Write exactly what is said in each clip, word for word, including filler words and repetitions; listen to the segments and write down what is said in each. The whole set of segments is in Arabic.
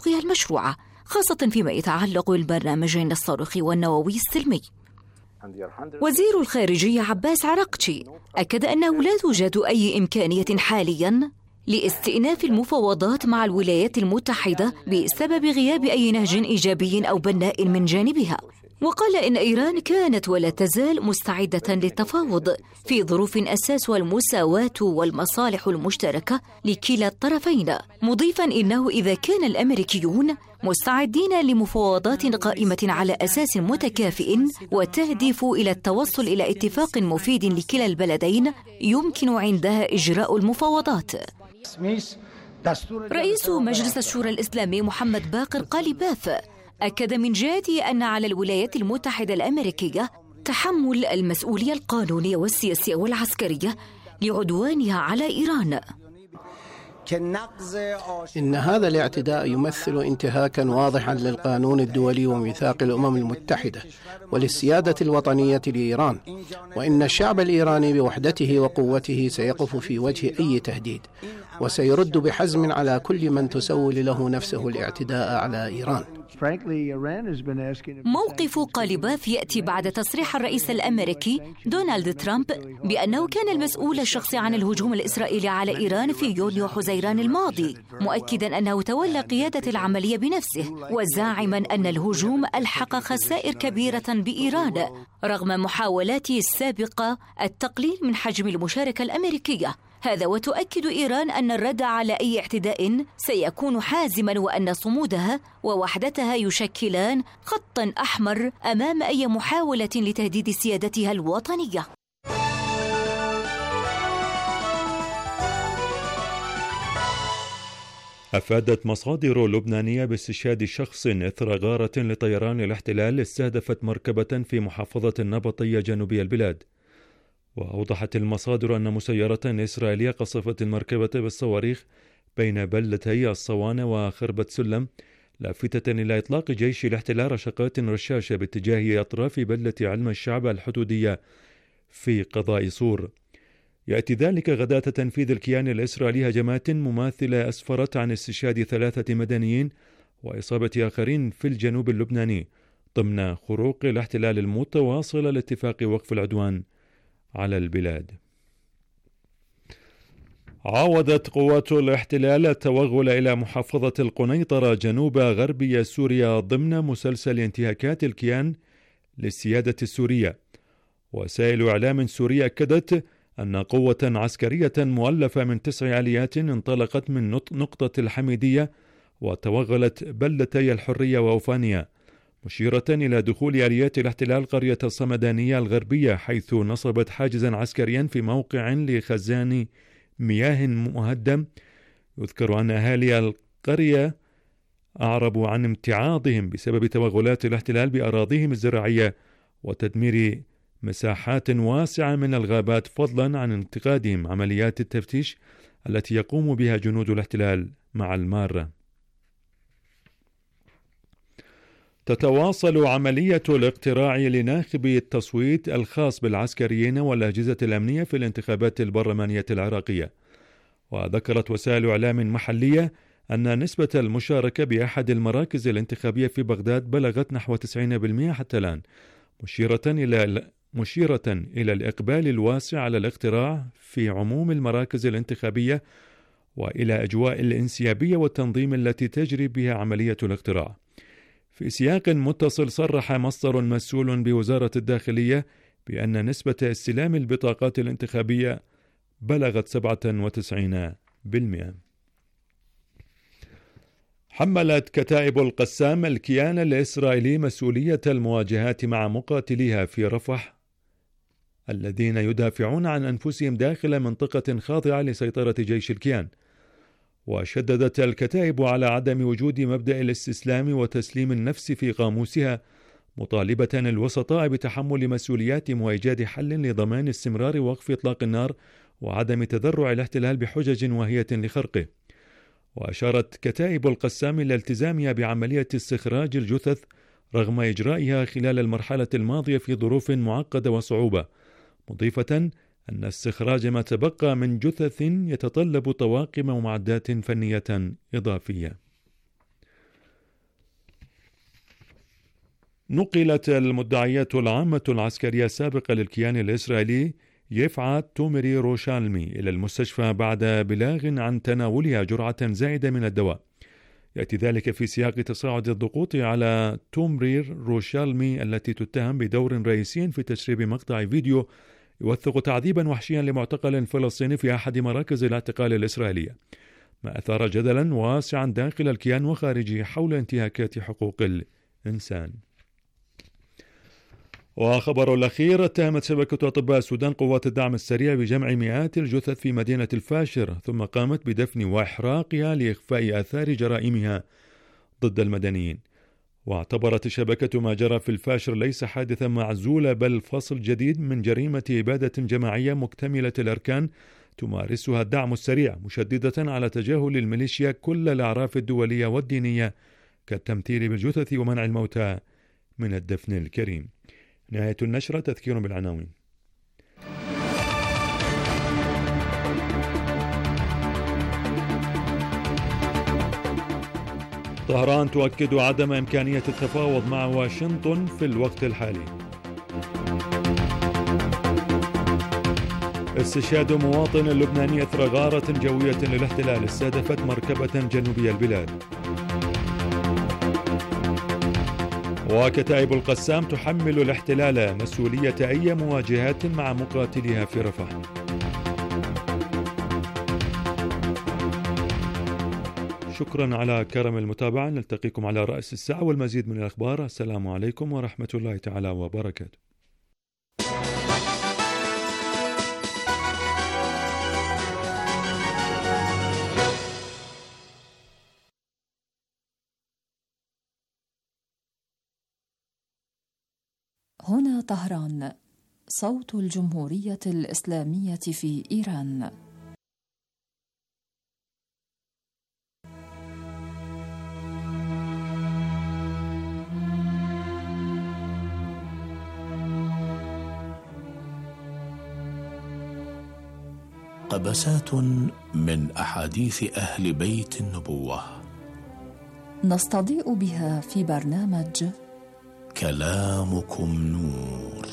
حقوقها المشروعة، خاصة فيما يتعلق بالبرنامجين الصاروخي والنووي السلمي. وزير الخارجية عباس عراقچي أكد أنه لا توجد أي إمكانية حالياً لاستئناف المفاوضات مع الولايات المتحدة بسبب غياب أي نهج إيجابي أو بناء من جانبها، وقال إن إيران كانت ولا تزال مستعدة للتفاوض في ظروف أساسها المساواة والمصالح المشتركة لكلا الطرفين، مضيفاً إنه إذا كان الأمريكيون مستعدين لمفاوضات قائمة على أساس متكافئ وتهدف إلى التوصل إلى اتفاق مفيد لكلا البلدين يمكن عندها إجراء المفاوضات. رئيس مجلس الشورى الإسلامي محمد باقر قالباف أكد من جهته أن على الولايات المتحدة الأمريكية تحمل المسؤولية القانونية والسياسية والعسكرية لعدوانها على إيران. إن هذا الاعتداء يمثل انتهاكا واضحا للقانون الدولي وميثاق الأمم المتحدة وللسيادة الوطنية لإيران، وإن الشعب الإيراني بوحدته وقوته سيقف في وجه أي تهديد وسيرد بحزم على كل من تسول له نفسه الاعتداء على إيران. موقف قالباف يأتي بعد تصريح الرئيس الأمريكي دونالد ترامب بأنه كان المسؤول الشخصي عن الهجوم الإسرائيلي على إيران في يونيو حزيران الماضي، مؤكدا أنه تولى قيادة العملية بنفسه وزاعما أن الهجوم ألحق خسائر كبيرة بإيران رغم محاولاته السابقة التقليل من حجم المشاركة الأمريكية. هذا وتؤكد إيران أن الرد على أي اعتداء سيكون حازما وأن صمودها ووحدتها يشكلان خطا أحمر أمام أي محاولة لتهديد سيادتها الوطنية. أفادت مصادر لبنانية باستشهاد شخص إثر غارة لطيران الاحتلال استهدفت مركبة في محافظة النبطية جنوبي البلاد. وأوضحت المصادر أن مسيرة إسرائيلية قصفت المركبة بالصواريخ بين بلدتي الصوانة وخربة سلم، لافتة إلى إطلاق جيش الاحتلال رشقات رشاشة باتجاه أطراف بلدة علم الشعب الحدودية في قضاء صور. يأتي ذلك غداة تنفيذ الكيان الإسرائيلي هجمات مماثلة أسفرت عن استشهاد ثلاثة مدنيين وإصابة آخرين في الجنوب اللبناني ضمن خروق الاحتلال المتواصل لاتفاق وقف العدوان على البلاد. عاودت قوات الاحتلال التوغل إلى محافظة القنيطرة جنوب غربي سوريا ضمن مسلسل انتهاكات الكيان للسيادة السورية. وسائل إعلام سورية أكدت أن قوة عسكرية مؤلفة من تسع آليات انطلقت من نقطة الحميدية وتوغلت بلدتي الحرية وأوفانيا، مشيرة إلى دخول آليات الاحتلال قرية الصمدانية الغربية، حيث نصبت حاجزا عسكريا في موقع لخزان مياه مهدم. يذكر أن أهالي القرية أعربوا عن امتعاضهم بسبب توغلات الاحتلال بأراضيهم الزراعية وتدمير مساحات واسعة من الغابات، فضلا عن انتقادهم عمليات التفتيش التي يقوم بها جنود الاحتلال مع المارة. تتواصل عملية الاقتراع لناخب التصويت الخاص بالعسكريين والأجهزة الأمنية في الانتخابات البرلمانية العراقية. وذكرت وسائل إعلام محلية أن نسبة المشاركة بأحد المراكز الانتخابية في بغداد بلغت نحو تسعين بالمئة حتى الآن، مشيرة إلى مشيرة إلى الإقبال الواسع على الاقتراع في عموم المراكز الانتخابية وإلى أجواء الانسيابية والتنظيم التي تجري بها عملية الاقتراع. في سياق متصل صرح مصدر مسؤول بوزارة الداخلية بأن نسبة استلام البطاقات الانتخابية بلغت سبعة وتسعين بالمئة. حملت كتائب القسام الكيان الإسرائيلي مسؤولية المواجهات مع مقاتليها في رفح الذين يدافعون عن أنفسهم داخل منطقة خاضعة لسيطرة جيش الكيان. وشددت الكتائب على عدم وجود مبدأ الاستسلام وتسليم النفس في قاموسها، مطالبة الوسطاء بتحمل مسؤولياتهم وإيجاد حل لضمان استمرار وقف إطلاق النار وعدم تذرع الاحتلال بحجج واهية لخرقه. وأشارت كتائب القسام إلى التزامها بعملية استخراج الجثث رغم إجرائها خلال المرحلة الماضية في ظروف معقدة وصعوبة، مضيفة أن استخراج ما تبقى من جثث يتطلب طواقم ومعدات فنية إضافية. نقلت المدعيات العامة العسكرية السابقة للكيان الإسرائيلي يفعى تومري روشالمي إلى المستشفى بعد بلاغ عن تناولها جرعة زائدة من الدواء. يأتي ذلك في سياق تصاعد الضغوط على تومرير روشالمي التي تتهم بدور رئيسي في تسريب مقطع فيديو يوثق تعذيبا وحشيا لمعتقل فلسطيني في أحد مراكز الاعتقال الإسرائيلية، ما أثار جدلا واسعا داخل الكيان وخارجه حول انتهاكات حقوق الإنسان. وخبر الأخير: اتهمت شبكة أطباء السودان قوات الدعم السريع بجمع مئات الجثث في مدينة الفاشر، ثم قامت بدفن وإحراقها لإخفاء آثار جرائمها ضد المدنيين. واعتبرت الشبكة ما جرى في الفاشر ليس حادثا معزول، بل فصل جديد من جريمة إبادة جماعية مكتملة الأركان تمارسها الدعم السريع، مشددة على تجاهل الميليشيا كل الأعراف الدولية والدينية كالتمثيل بالجثث ومنع الموتى من الدفن الكريم. نهاية النشرة. تذكير بالعناوين. طهران تؤكد عدم إمكانية التفاوض مع واشنطن في الوقت الحالي. استشهاد مواطن لبناني أثر غارة جوية للاحتلال استهدفت مركبة جنوبي البلاد. وكتائب القسام تحمل الاحتلال مسؤولية أي مواجهات مع مقاتليها في رفح. شكرا على كرم المتابعة، نلتقيكم على رأس الساعة والمزيد من الأخبار. السلام عليكم ورحمة الله تعالى وبركاته. هنا طهران، صوت الجمهورية الإسلامية في إيران. قبسات من أحاديث أهل بيت النبوة نستضيء بها في برنامج كلامكم نور.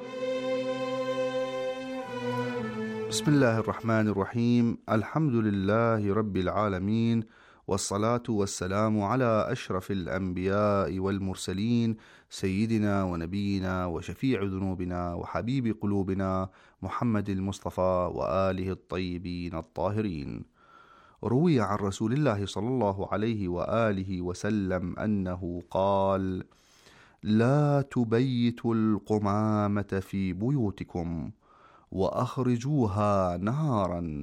بسم الله الرحمن الرحيم. الحمد لله رب العالمين، والصلاة والسلام على أشرف الأنبياء والمرسلين، سيدنا ونبينا وشفيع ذنوبنا وحبيب قلوبنا محمد المصطفى وآله الطيبين الطاهرين. روي عن رسول الله صلى الله عليه وآله وسلم أنه قال: لا تبيتوا القمامة في بيوتكم وأخرجوها نهارا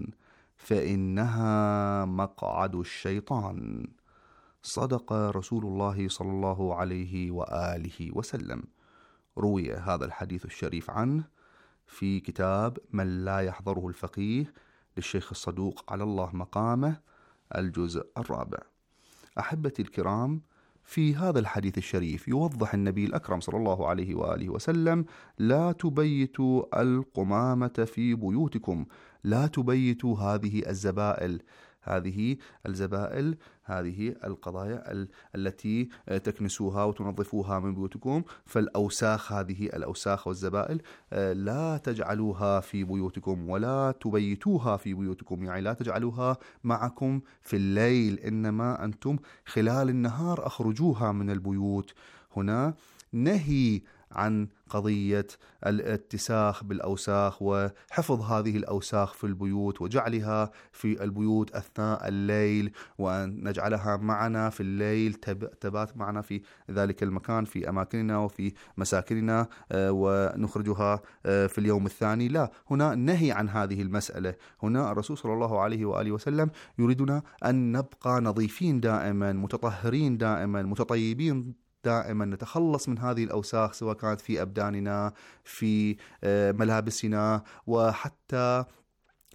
فإنها مقعد الشيطان. صدق رسول الله صلى الله عليه وآله وسلم. روي هذا الحديث الشريف عنه في كتاب من لا يحضره الفقيه للشيخ الصدوق على الله مقامه، الجزء الرابع. أحبتي الكرام، في هذا الحديث الشريف يوضح النبي الأكرم صلى الله عليه وآله وسلم: لا تبيتوا القمامة في بيوتكم، لا تبيتوا هذه الزبائل، هذه الزبائل هذه القضايا ال- التي تكنسوها وتنظفوها من بيوتكم، فالأوساخ، هذه الأوساخ والزبائل لا تجعلوها في بيوتكم ولا تبيتوها في بيوتكم، يعني لا تجعلوها معكم في الليل، إنما أنتم خلال النهار أخرجوها من البيوت. هنا نهي عن قضية الاتساخ بالأوساخ وحفظ هذه الأوساخ في البيوت وجعلها في البيوت أثناء الليل، وأن نجعلها معنا في الليل، تبات معنا في ذلك المكان في أماكننا وفي مساكننا ونخرجها في اليوم الثاني. لا، هنا نهي عن هذه المسألة. هنا الرسول صلى الله عليه وآله وسلم يريدنا أن نبقى نظيفين دائما، متطهرين دائما، متطيبين دائما، نتخلص من هذه الأوساخ سواء كانت في أبداننا، في ملابسنا، وحتى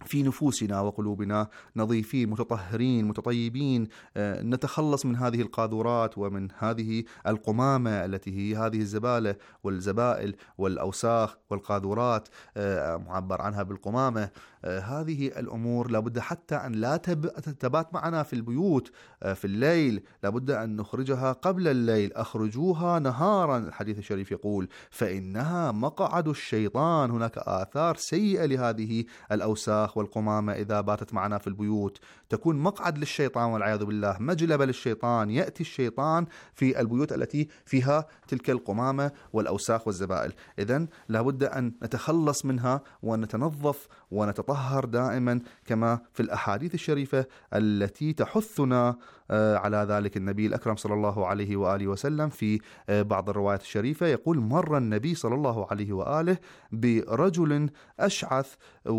في نفوسنا وقلوبنا نظيفين متطهرين متطيبين، نتخلص من هذه القاذورات ومن هذه القمامة التي هي هذه الزبالة والزبائل والأوساخ والقاذورات معبر عنها بالقمامة. هذه الأمور لابد حتى أن لا تبات معنا في البيوت في الليل، لابد أن نخرجها قبل الليل. أخرجوها نهارا، الحديث الشريف يقول فإنها مقعد الشيطان. هناك آثار سيئة لهذه الأوساخ والقمامة إذا باتت معنا في البيوت، تكون مقعد للشيطان والعياذ بالله، مجلبة للشيطان. يأتي الشيطان في البيوت التي فيها تلك القمامة والأوساخ والزبائل. إذن لابد أن نتخلص منها ونتنظف ونتطهر دائما كما في الأحاديث الشريفة التي تحثنا على ذلك. النبي الأكرم صلى الله عليه وآله وسلم في بعض الروايات الشريفة يقول مر النبي صلى الله عليه وآله برجل أشعث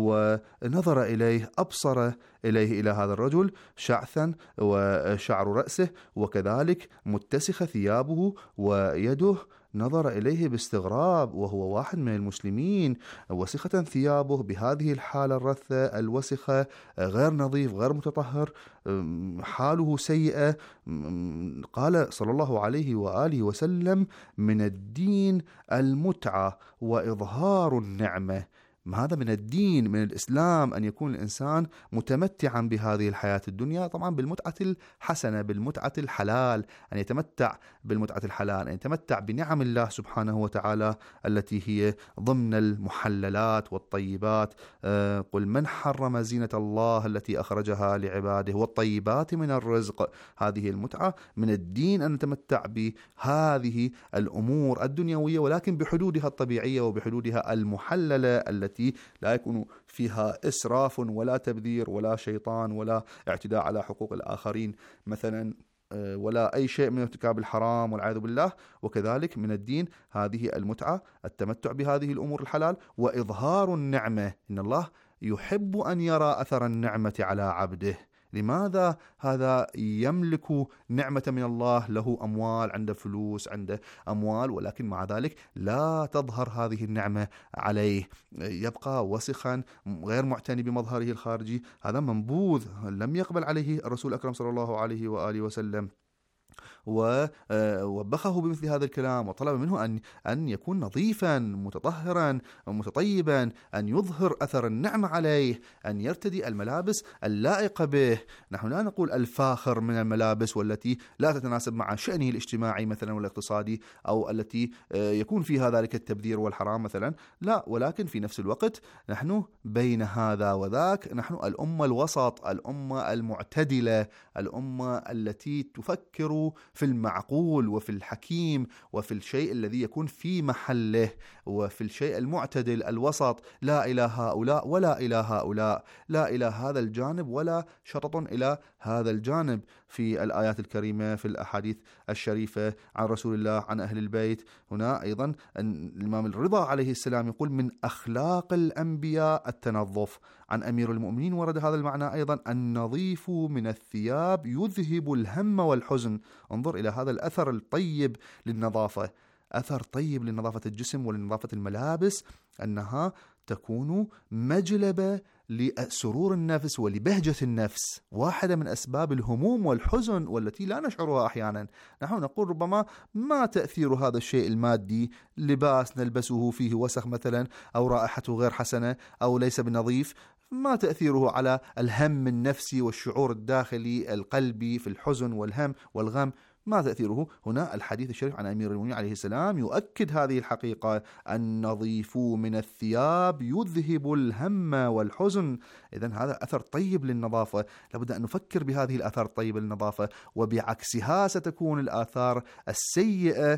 ونظر إليه، أبصر إليه إلى هذا الرجل شعثا وشعر رأسه وكذلك متسخ ثيابه ويده، نظر إليه باستغراب وهو واحد من المسلمين، وسخة ثيابه بهذه الحالة الرثة الوسخة، غير نظيف غير متطهر، حاله سيئة. قال صلى الله عليه وآله وسلم من الدين المتعة وإظهار النعمة. هذا من الدين من الإسلام أن يكون الإنسان متمتعا بهذه الحياة الدنيا، طبعا بالمتعة الحسنة بالمتعة الحلال، أن يتمتع بالمتعة الحلال، أن يتمتع بنعم الله سبحانه وتعالى التي هي ضمن المحللات والطيبات. قل من حرم زينة الله التي أخرجها لعباده والطيبات من الرزق. هذه المتعة من الدين أن نتمتع بهذه الأمور الدنيوية ولكن بحدودها الطبيعية وبحدودها المحللة التي لا يكون فيها إسراف ولا تبذير ولا شيطان ولا اعتداء على حقوق الآخرين مثلا، ولا أي شيء من ارتكاب الحرام والعياذ بالله. وكذلك من الدين هذه المتعة، التمتع بهذه الأمور الحلال وإظهار النعمة. إن الله يحب أن يرى أثر النعمة على عبده. لماذا هذا يملك نعمة من الله، له أموال، عنده فلوس، عنده أموال، ولكن مع ذلك لا تظهر هذه النعمة عليه، يبقى وسخا غير معتني بمظهره الخارجي. هذا منبوذ لم يقبل عليه الرسول الأكرم صلى الله عليه وآله وسلم، ووبخه بمثل هذا الكلام وطلب منه أن أن يكون نظيفا متطهرا متطيبا، أن يظهر أثر النعمة عليه، أن يرتدي الملابس اللائقة به. نحن لا نقول الفاخر من الملابس والتي لا تتناسب مع شأنه الاجتماعي مثلا والاقتصادي، أو التي يكون فيها ذلك التبذير والحرام مثلا، لا، ولكن في نفس الوقت نحن بين هذا وذاك. نحن الأمة الوسط، الأمة المعتدلة، الأمة التي تفكر في المعقول وفي الحكيم وفي الشيء الذي يكون في محله وفي الشيء المعتدل الوسط. لا إلى هؤلاء ولا إلى هؤلاء، لا إلى هذا الجانب ولا شطط إلى هذا الجانب. في الآيات الكريمة في الأحاديث الشريفة عن رسول الله عن أهل البيت، هنا أيضا الإمام الرضا عليه السلام يقول من أخلاق الأنبياء التنظف. عن أمير المؤمنين ورد هذا المعنى أيضا، النظيف من الثياب يذهب الهم والحزن. انظر إلى هذا الأثر الطيب للنظافة، أثر طيب لنظافة الجسم ولنظافة الملابس، أنها تكون مجلبة لسرور النفس ولبهجة النفس، واحدة من أسباب الهموم والحزن والتي لا نشعرها أحيانا. نحن نقول ربما ما تأثير هذا الشيء المادي، لباس نلبسه فيه وسخ مثلا، أو رائحته غير حسنة، أو ليس بنظيف، ما تأثيره على الهم النفسي والشعور الداخلي القلبي في الحزن والهم والغم؟ ما تأثيره؟ هنا الحديث الشريف عن أمير المؤمنين عليه السلام يؤكد هذه الحقيقة، النظيف من الثياب يذهب الهم والحزن. إذن هذا أثر طيب للنظافة، لابد أن نفكر بهذه الآثار الطيبة للنظافة، وبعكسها ستكون الآثار السيئة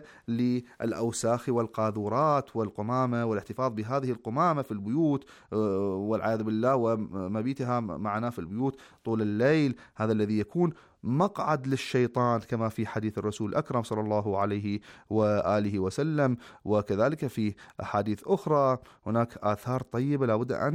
للأوساخ والقاذورات والقمامة، والاحتفاظ بهذه القمامة في البيوت والعياذ بالله ومبيتها معنا في البيوت طول الليل، هذا الذي يكون مقعد للشيطان كما في حديث الرسول الأكرم صلى الله عليه وآله وسلم. وكذلك في أحاديث أخرى هناك آثار طيبة لابد أن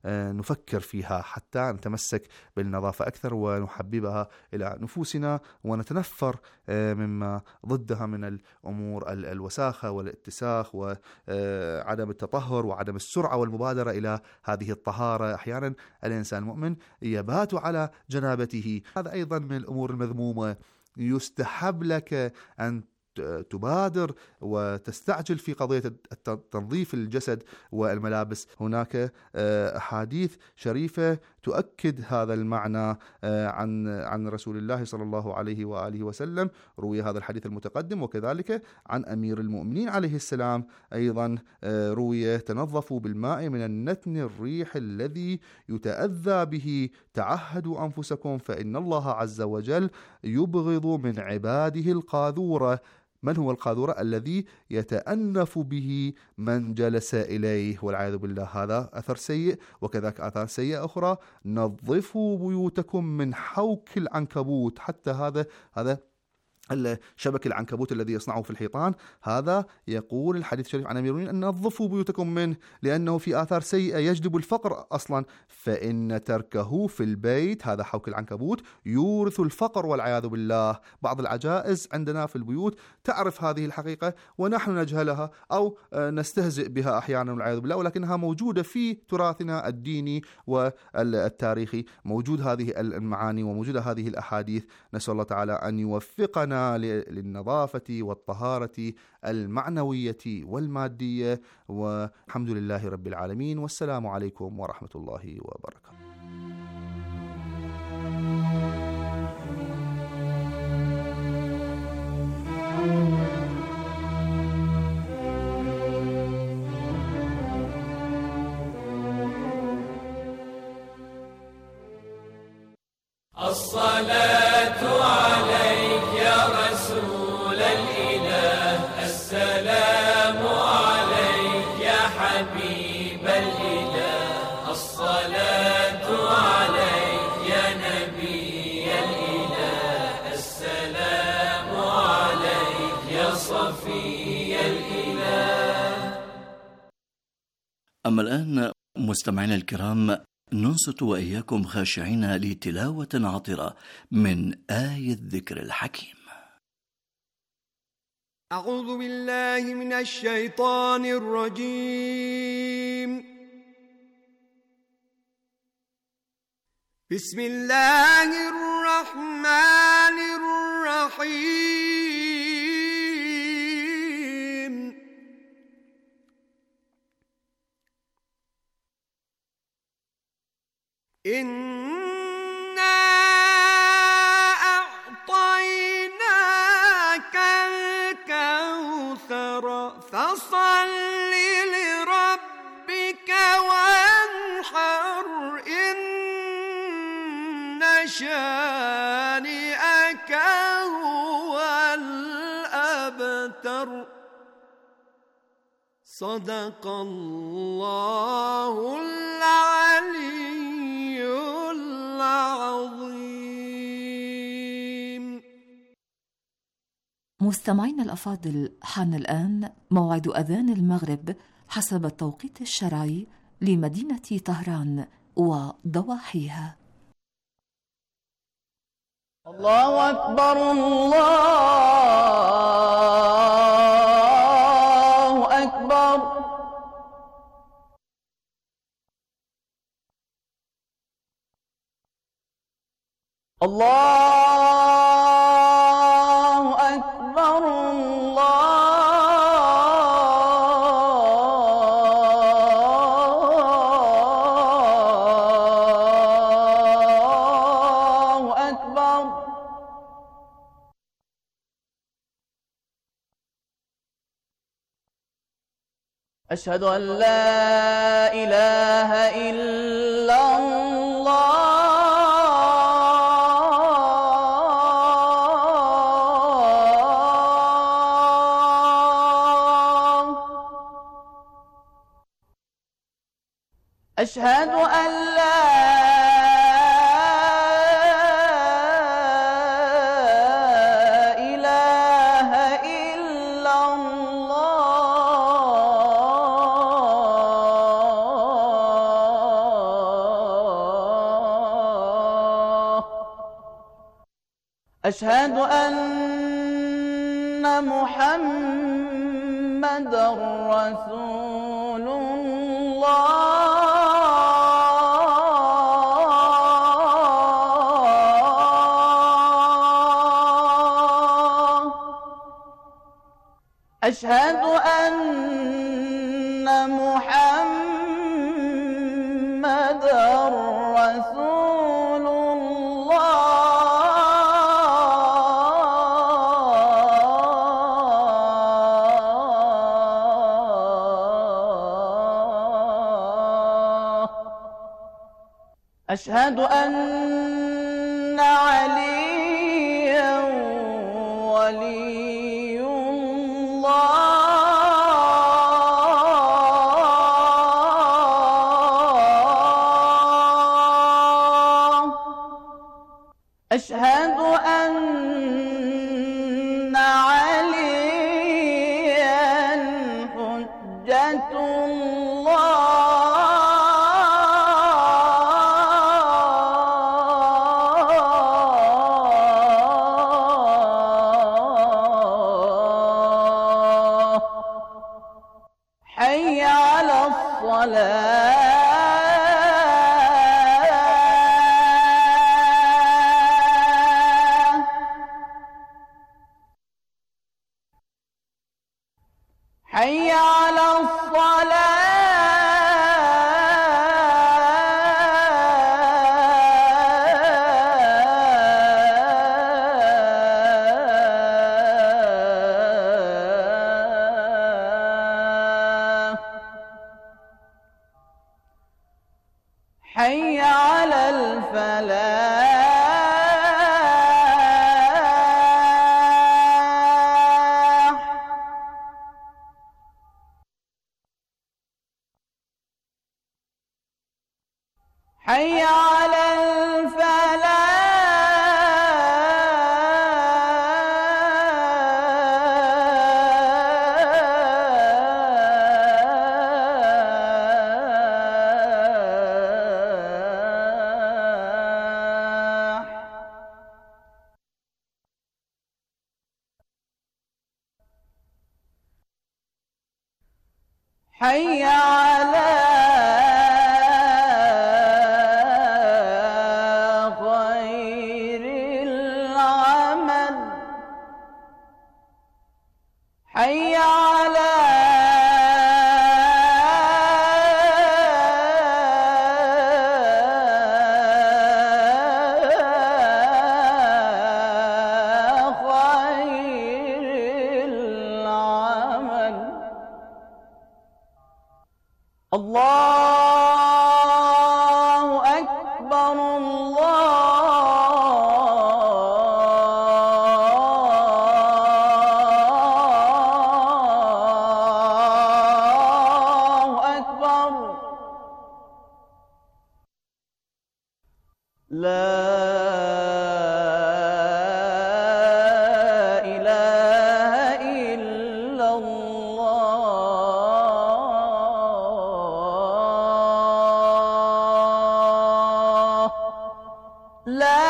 نفكر فيها حتى نتمسك بالنظافة أكثر ونحببها إلى نفوسنا ونتنفر مما ضدها من الأمور الوساخة والاتساخ وعدم التطهر وعدم السرعة والمبادرة إلى هذه الطهارة. أحيانا الإنسان المؤمن يبات على جنابته، هذا أيضا من الأمور المذمومة. يستحب لك أن تبادر وتستعجل في قضية تنظيف الجسد والملابس. هناك أحاديث شريفة تؤكد هذا المعنى عن عن رسول الله صلى الله عليه وآله وسلم، روي هذا الحديث المتقدم، وكذلك عن أمير المؤمنين عليه السلام أيضا روي: تنظفوا بالماء من النتن الريح الذي يتأذى به، تعهدوا أنفسكم فإن الله عز وجل يبغض من عباده القاذورة. من هو القاذورة؟ الذي يتأنف به من جلس إليه، والعياذ بالله. هذا أثر سيء، وكذلك آثار سيئة أخرى: نظفوا بيوتكم من حوك العنكبوت. حتى هذا هذا الشبك العنكبوت الذي يصنعه في الحيطان، هذا يقول الحديث الشريف عن أمير المؤمنين أن نظفوا بيوتكم منه، لأنه في آثار سيئة يجلب الفقر أصلا، فإن تركه في البيت، هذا حوك العنكبوت، يورث الفقر والعياذ بالله. بعض العجائز عندنا في البيوت تعرف هذه الحقيقة ونحن نجهلها أو نستهزئ بها أحيانا والعياذ بالله، ولكنها موجودة في تراثنا الديني والتاريخي، موجود هذه المعاني وموجودة هذه الأحاديث. نسأل الله تعالى أن يوفقنا للنظافة والطهارة المعنوية والمادية، والحمد لله رب العالمين، والسلام عليكم ورحمة الله وبركاته. الصلاة عليك يا رسول الإله، السلام عليك يا حبيب الإله، الصلاة عليك يا نبي الإله، السلام عليك يا صفي الإله. أما الآن مستمعينا الكرام، ننصت وإياكم خاشعين لتلاوة عطرة من آية الذكر الحكيم. أعوذ بالله من الشيطان الرجيم. بسم الله الرحمن الرحيم. إنا أعطيناك الكوثر فصل لربك وانحر إن شانئك هو الأبتر. صدق الله العلي العظيم. مستمعين الأفاضل، حان الآن موعد أذان المغرب حسب التوقيت الشرعي لمدينة طهران وضواحيها. الله أكبر، الله أكبر. الله أكبر، الله أكبر. أشهد أن لا إله إلا الله. أشهد أن لا إله إلا الله. أشهد أن محمدًا رسول الله. أشهد أن محمدًا رسول الله. أشهد أن عليًّا ولي الله. أشهد أن عليًّا حجة الله. حي على الصلاة. حي على الصلاة. حي على الفلاح. حي على الفلاح. حي على خير العمل. حي على خير العمل. الله أكبر. الله أكبر. لا إله إلا الله. لا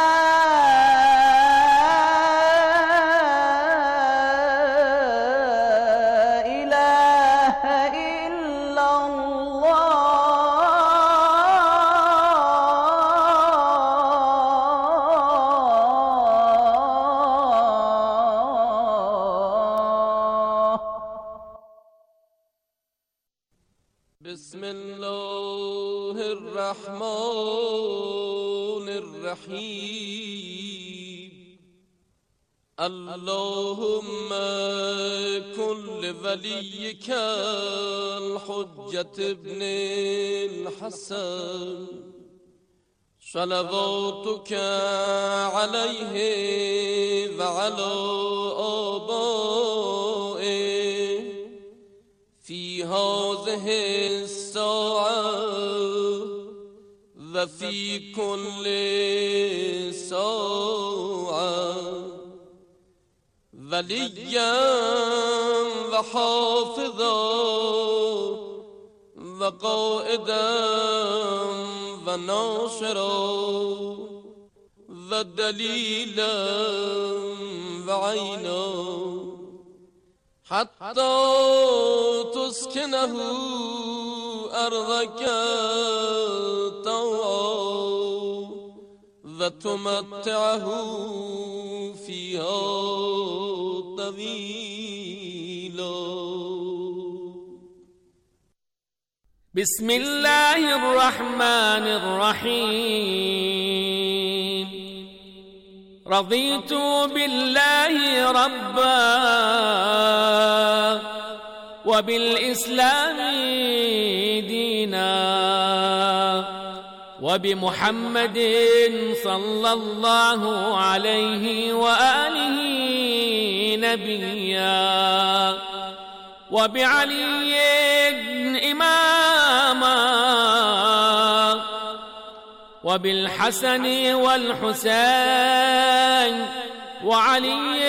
إله إلا الله. بسم الله الرحمن الرحيم. اللهم كن لوليك الحجة ابن الحسن صلواتك عليه وعلى آبائه في هذه الساعة وفي كل ساعة وليا وحافظا وقائدا وناصرا ودليلا وعينا حتى تسكنه أرضك طوعا وتمتعه فيها طويلا. بسم الله الرحمن الرحيم. رضيت بالله ربا وبالإسلام دينا وبمحمد صلى الله عليه وآله نبيا وبعلي إماما وبالحسن والحسين وعلي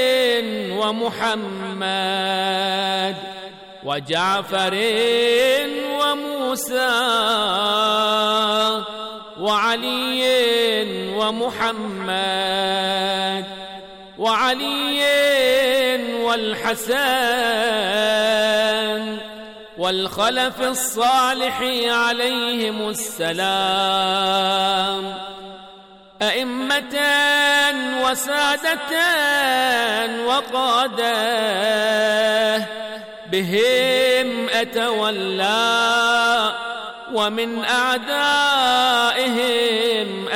ومحمد وجعفر وموسى وعلي ومحمد وعلي والحسن والخلف الصالح عليهم السلام أئمة وسادة وقادة بهم أتولى ومن أعدائهم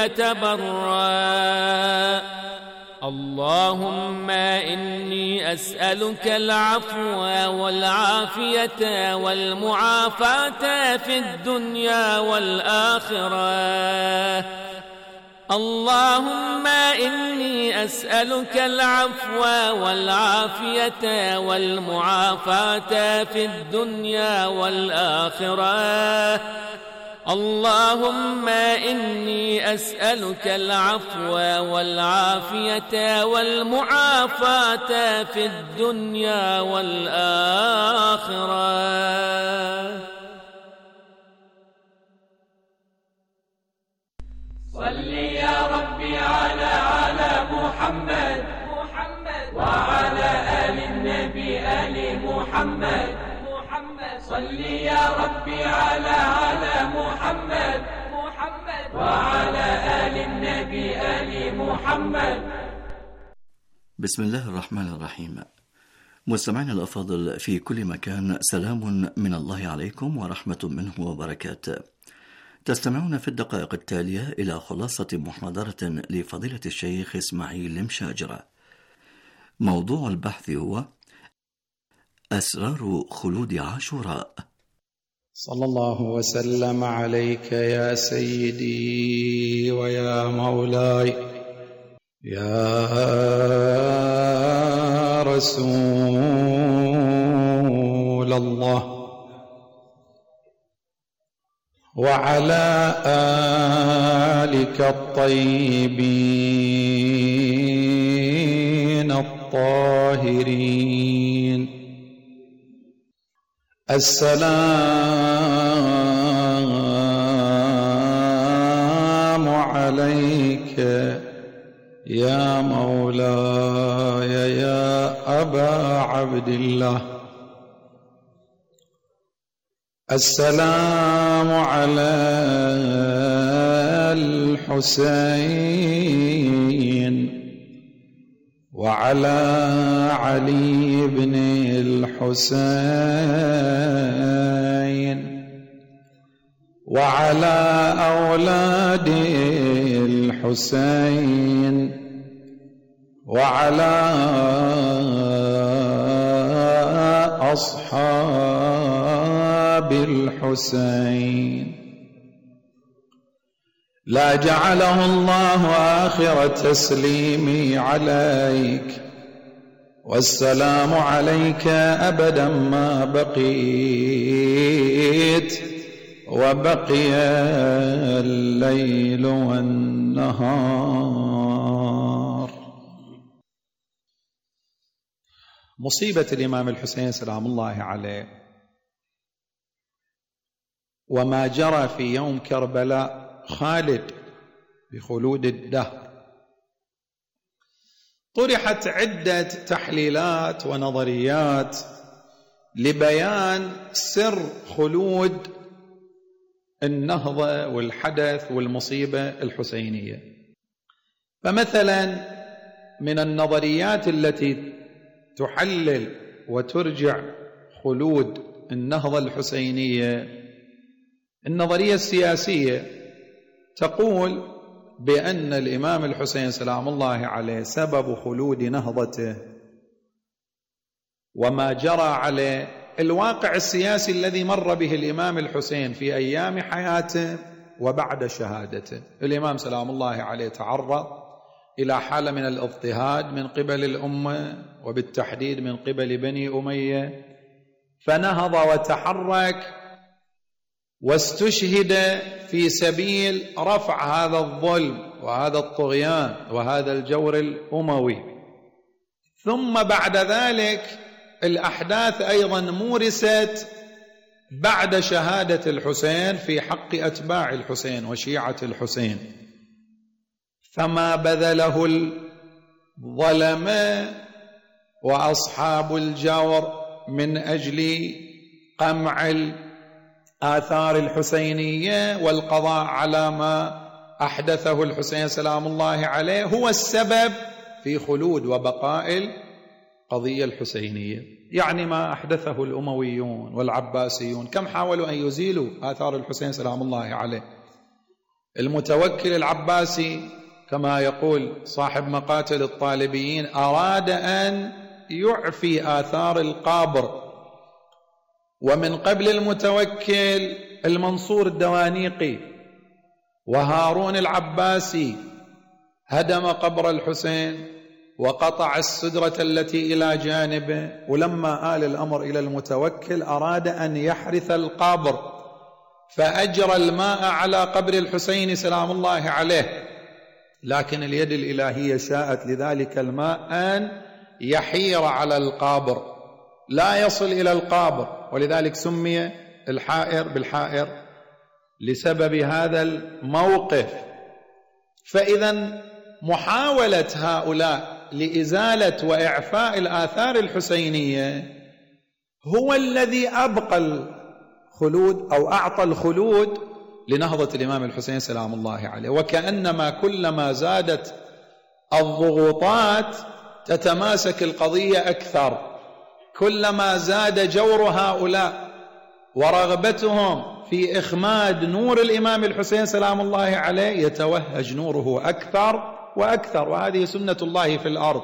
أتبرأ. اللهم إني أسألك العفو والعافية والمعافاة في الدنيا والآخرة. اللهم إني أسألك العفو والعافية والمعافاة في الدنيا والآخرة. اللهم إني أسألك العفو والعافية والمعافاة في الدنيا والآخرة. صل يا ربي على على محمد وعلى آل النبي آل محمد. صل يا ربي على على محمد وعلى آل النبي آل محمد. بسم الله الرحمن الرحيم. مستمعينا الأفاضل في كل مكان، سلام من الله عليكم ورحمة منه وبركاته. تستمعون في الدقائق التالية إلى خلاصة محاضرة لفضيلة الشيخ إسماعيل مشاجرة. موضوع البحث هو أسرار خلود عاشوراء. صلى الله وسلم عليك يا سيدي ويا مولاي يا رسول الله وعلى آلك الطيبين الطاهرين. السلام عليك يا مولاي يا أبا عبد الله. السلام على الحسين وعلى علي بن الحسين وعلى أولاد الحسين وعلى أصحاب الحسين. لا جعله الله آخر تسليمي عليك، والسلام عليك أبدا ما بقيت وبقي الليل والنهار. مصيبة الإمام الحسين سلام الله عليه وما جرى في يوم كربلاء خالد بخلود الدهر طرحت عدة تحليلات ونظريات لبيان سر خلود النهضة والحدث والمصيبة الحسينية. فمثلا من النظريات التي تحلل وترجع خلود النهضة الحسينية النظرية السياسية، تقول بأن الإمام الحسين سلام الله عليه سبب خلود نهضته وما جرى عليه الواقع السياسي الذي مر به الإمام الحسين في أيام حياته وبعد شهادته. الإمام سلام الله عليه تعرض إلى حالة من الاضطهاد من قبل الأمة وبالتحديد من قبل بني أمية، فنهض وتحرك واستشهد في سبيل رفع هذا الظلم وهذا الطغيان وهذا الجور الأموي. ثم بعد ذلك الأحداث أيضا مورست بعد شهادة الحسين في حق أتباع الحسين وشيعة الحسين، فما بذله الظلمة وأصحاب الجور من أجل قمع الآثار الحسينية والقضاء على ما أحدثه الحسين سلام الله عليه هو السبب في خلود وبقاء القضية الحسينية. يعني ما أحدثه الأمويون والعباسيون كم حاولوا أن يزيلوا آثار الحسين سلام الله عليه. المتوكل العباسي كما يقول صاحب مقاتل الطالبيين أراد أن يعفي آثار القابر، ومن قبل المتوكل المنصور الدوانيقي وهارون العباسي هدم قبر الحسين وقطع السدرة التي إلى جانبه، ولما آل الأمر إلى المتوكل أراد أن يحرث القبر فأجرى الماء على قبر الحسين سلام الله عليه، لكن اليد الإلهية شاءت لذلك الماء أن يحير على القابر لا يصل إلى القابر، ولذلك سمي الحائر بالحائر لسبب هذا الموقف. فإذا محاولة هؤلاء لإزالة وإعفاء الآثار الحسينية هو الذي أبقى الخلود أو أعطى الخلود لنهضة الإمام الحسين سلام الله عليه. وكأنما كلما زادت الضغوطات تتماسك القضية أكثر، كلما زاد جور هؤلاء ورغبتهم في إخماد نور الإمام الحسين سلام الله عليه يتوهج نوره أكثر وأكثر، وهذه سنة الله في الأرض.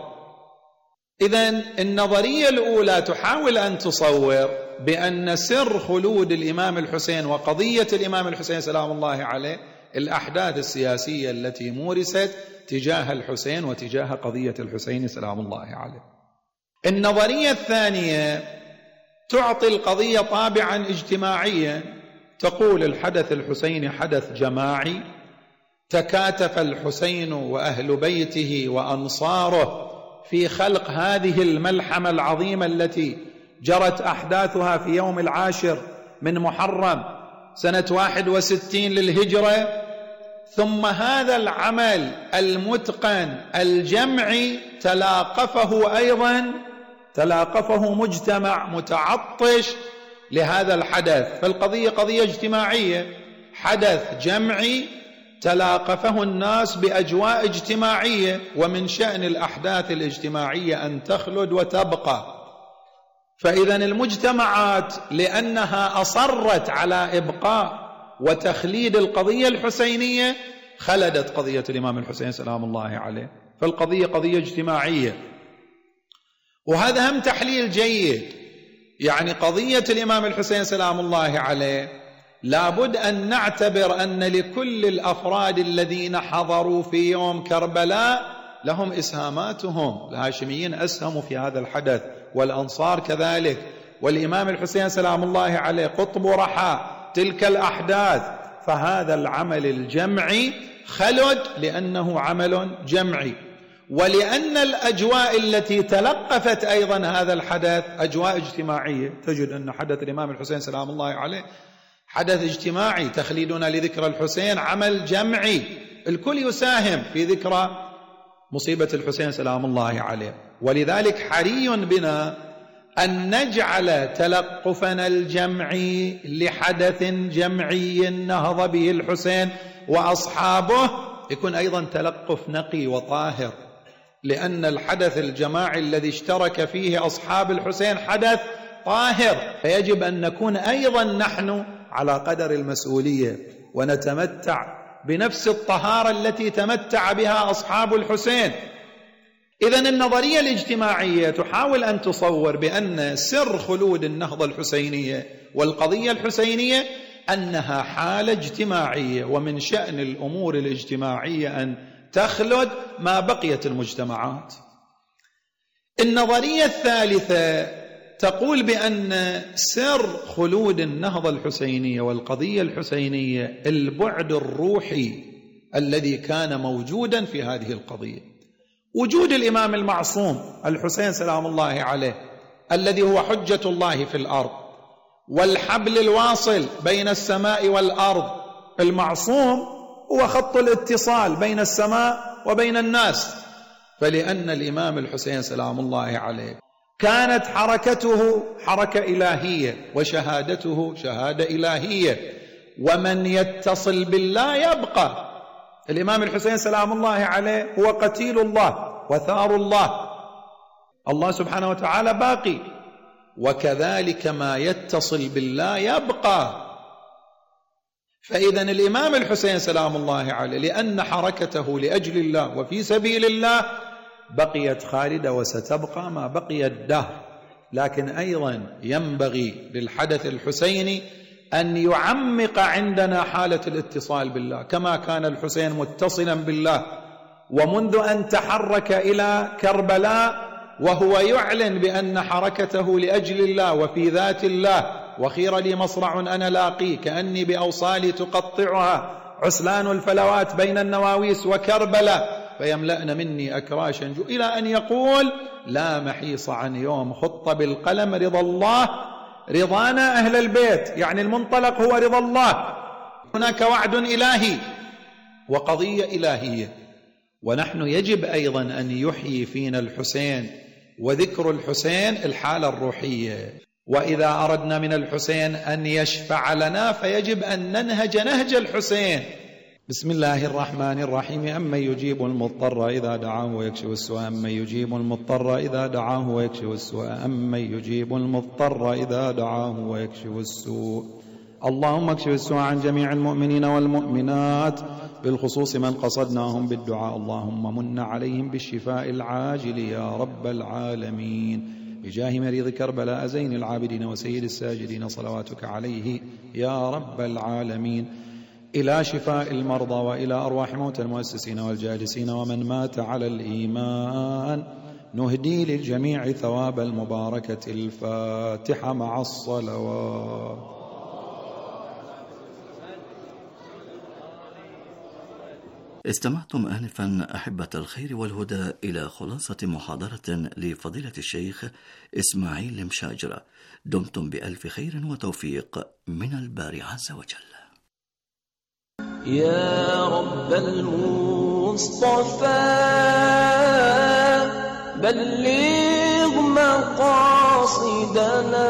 إذن النظرية الأولى تحاول أن تصور بأن سر خلود الإمام الحسين وقضية الإمام الحسين سلام الله عليه الأحداث السياسية التي مورست تجاه الحسين وتجاه قضية الحسين سلام الله عليه. النظرية الثانية تعطي القضية طابعا اجتماعيا، تقول الحدث الحسيني حدث جماعي، تكاتف الحسين وأهل بيته وأنصاره في خلق هذه الملحمة العظيمة التي جرت أحداثها في يوم العاشر من محرم سنة واحد وستين للهجرة. ثم هذا العمل المتقن الجمعي تلاقفه أيضا تلاقفه مجتمع متعطش لهذا الحدث، فالقضية قضية اجتماعية، حدث جمعي تلاقفه الناس بأجواء اجتماعية، ومن شأن الأحداث الاجتماعية أن تخلد وتبقى. فإذا المجتمعات لأنها أصرت على إبقاء وتخليد القضية الحسينية خلدت قضية الإمام الحسين سلام الله عليه، فالقضية قضية اجتماعية. وهذا هم تحليل جيد، يعني قضية الإمام الحسين سلام الله عليه لابد أن نعتبر أن لكل الأفراد الذين حضروا في يوم كربلاء لهم إسهاماتهم. الهاشميين أسهموا في هذا الحدث والأنصار كذلك، والإمام الحسين سلام الله عليه قطب رحى تلك الأحداث، فهذا العمل الجمعي خلد لأنه عمل جمعي، ولأن الأجواء التي تلقفت أيضا هذا الحدث أجواء اجتماعية. تجد أن حدث الإمام الحسين سلام الله عليه حدث اجتماعي، تخليدنا لذكرى الحسين عمل جمعي، الكل يساهم في ذكرى مصيبة الحسين سلام الله عليه. ولذلك حري بنا أن نجعل تلقفنا الجمعي لحدث جمعي نهض به الحسين وأصحابه يكون أيضا تلقف نقي وطاهر، لأن الحدث الجماعي الذي اشترك فيه أصحاب الحسين حدث طاهر، فيجب أن نكون أيضا نحن على قدر المسؤولية ونتمتع بنفس الطهارة التي تمتع بها أصحاب الحسين. إذن النظرية الاجتماعية تحاول أن تصور بأن سر خلود النهضة الحسينية والقضية الحسينية أنها حالة اجتماعية، ومن شأن الأمور الاجتماعية أن تخلد ما بقيت المجتمعات. النظرية الثالثة تقول بأن سر خلود النهضة الحسينية والقضية الحسينية البعد الروحي الذي كان موجودا في هذه القضية. وجود الإمام المعصوم الحسين سلام الله عليه الذي هو حجة الله في الأرض والحبل الواصل بين السماء والأرض، المعصوم هو خط الاتصال بين السماء وبين الناس. فلأن الإمام الحسين سلام الله عليه كانت حركته حركة إلهية وشهادته شهادة إلهية، ومن يتصل بالله يبقى. الإمام الحسين سلام الله عليه هو قتيل الله وثار الله، الله سبحانه وتعالى باقي، وكذلك ما يتصل بالله يبقى. فإذا الإمام الحسين سلام الله عليه لأن حركته لأجل الله وفي سبيل الله بقيت خالدة وستبقى ما بقي الدهر. لكن أيضا ينبغي للحدث الحسيني أن يعمق عندنا حالة الاتصال بالله، كما كان الحسين متصلا بالله، ومنذ أن تحرك إلى كربلاء وهو يعلن بأن حركته لأجل الله وفي ذات الله. وخير لي مصرع أنا لاقي كأني بأوصالي تقطعها عسلان الفلوات بين النواويس وكربلاء فيملأن مني أكراشا جو، إلى أن يقول لا محيص عن يوم خط بالقلم رضا الله رضانا أهل البيت، يعني المنطلق هو رضا الله. هناك وعد إلهي وقضية إلهية، ونحن يجب أيضا أن يحيي فينا الحسين وذكر الحسين الحالة الروحية. وإذا أردنا من الحسين أن يشفع لنا فيجب أن ننهج نهج الحسين. بسم الله الرحمن الرحيم. أمن يجيب المضطر إذا دعاه ويكشف السوء أمن يجيب المضطر إذا دعاه ويكشف السوء أمن يجيب المضطر إذا دعاه ويكشف السوء. اللهم اكشف السوء عن جميع المؤمنين والمؤمنات بالخصوص من قصدناهم بالدعاء. اللهم من عليهم بالشفاء العاجل يا رب العالمين، بجاه مريض كربلاء زين العابدين وسيد الساجدين صلواتك عليه يا رب العالمين، إلى شفاء المرضى وإلى أرواح موتى المؤسسين والجالسين ومن مات على الإيمان. نهدي للجميع ثواب المباركة. الفاتحة مع الصلوات. استمعتم آنفا أحبة الخير والهدى إلى خلاصة محاضرة لفضيلة الشيخ إسماعيل المشاجرة. دمتم بألف خير وتوفيق من الباري عز وجل. يا رب المصطفى بلغ مقاصدنا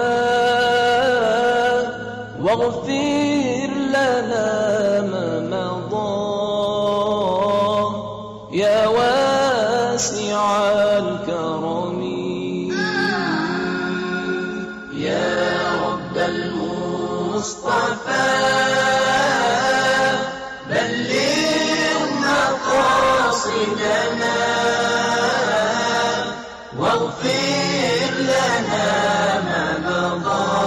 واغفر لنا ما مضى يا واسع الكرم. يا رب المصطفى بلغ مقاصدنا واغفر لنا ما مضى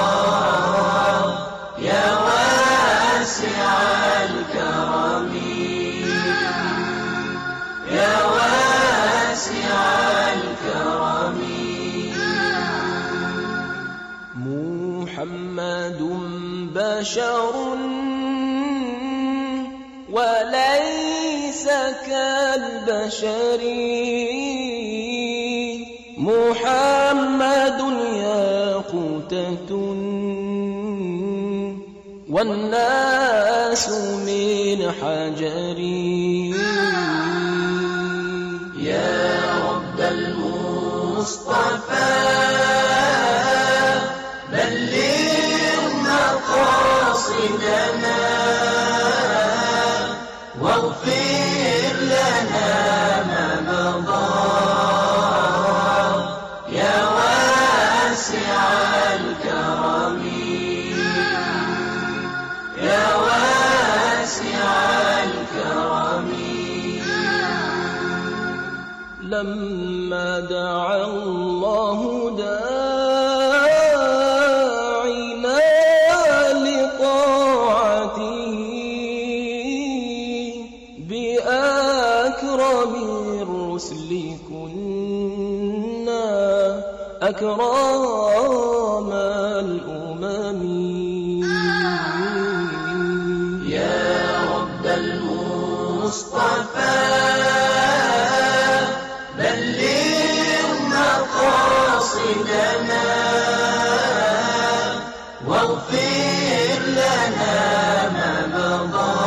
يا واسع الكرم. يا واسع الكرم. محمد بشر وليس كالبشر، محمد ياقوتة والناس من حجر. المصطفى بلغ مقاصدنا واغفر لنا ما مضى يا واسع الكرم يا واسع الكرم. لما دعا الله داعينا لطاعته بأكرم الرسل كنا أكرم الأمم. يا رب المصطفى بلغ مقاصدنا واغفر لنا ما مضى